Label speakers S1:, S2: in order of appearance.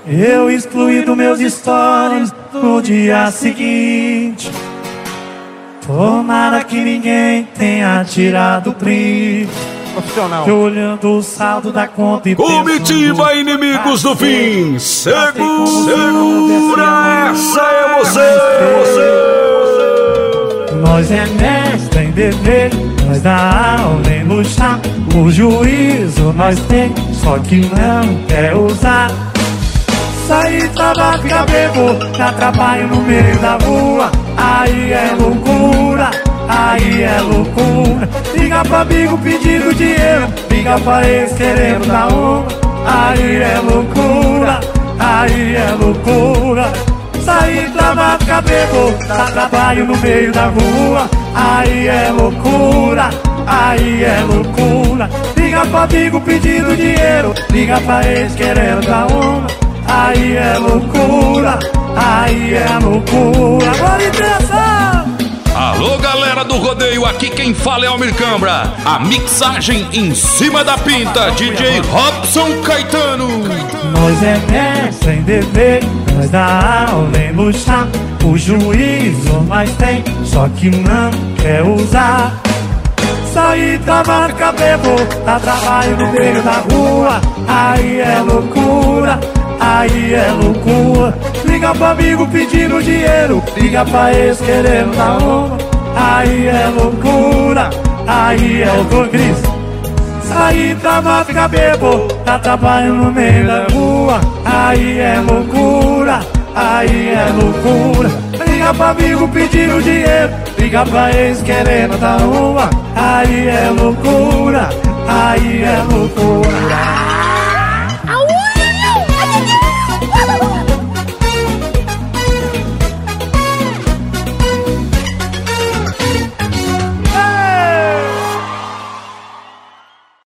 S1: eu excluí dos meus stories no dia seguinte. Tomara que ninguém tenha tirado print. Eu olhando o saldo da conta e
S2: Comitiva Inimigos do Fim, segura, essa é você.
S1: Nós é mestre em beber, nós dá aula em luxar. O juízo nós tem, só que não quer usar. Sair pra ficar bebo, dá trabalho no meio da rua. Aí é loucura, aí é loucura. Liga pra amigo pedindo dinheiro, liga pra ex querendo dar uma. Aí é loucura, aí é loucura. Sair pra ficar bebo, dá trabalho no meio da rua. Aí é loucura, aí é loucura. Liga pra amigo pedindo dinheiro, liga pra ex querendo dar uma. Aí é loucura, aí é loucura. Agora interessa!
S2: Alô, galera do rodeio, aqui quem fala é Almir Cambra. A mixagem em cima da pinta, DJ Robson Caetano.
S1: Nós é mestre em beber, nós dá aula em luxar. O juízo nós tem, só que não quer usar. Sair da marca bebo, dá trabalho no meio da rua. Aí é loucura, aí é loucura. Liga pra amigo pedindo dinheiro, liga pra ex querendo dar uma. Aí é loucura, aí é loucura. Sair pra ficar bebo, dá trabalho no meio da rua. Aí é loucura, aí é loucura. Liga pra amigo pedindo dinheiro, liga pra ex querendo dar uma. Aí é loucura, aí é loucura.